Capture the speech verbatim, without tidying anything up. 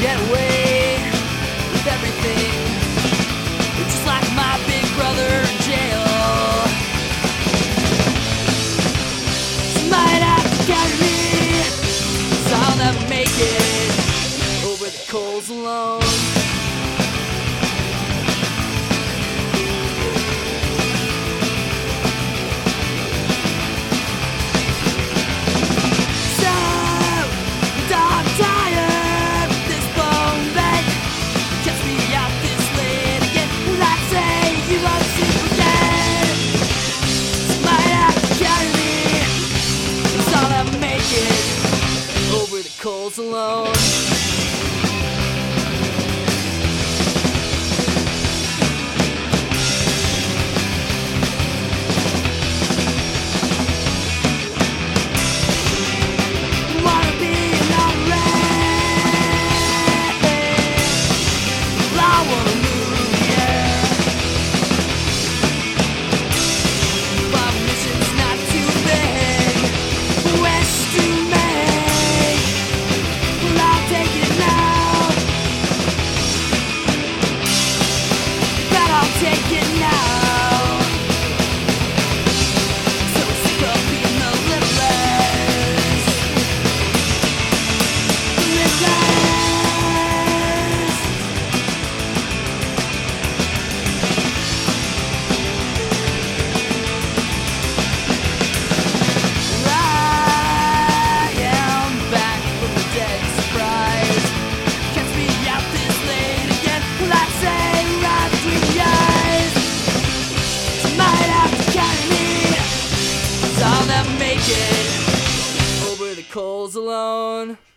get away with everything. It's just like my big brother in jail. You might have to carry me, 'cause I'll never make it over the coals alone. Coals alone. Wanna be not red. Well, I wanna move, yeah. My mission's not too big. West to make. Take it now. Bet I'll take it now. So sick of being the limitless. Limitless. I am back from the dead. I'll never make it over the coals alone.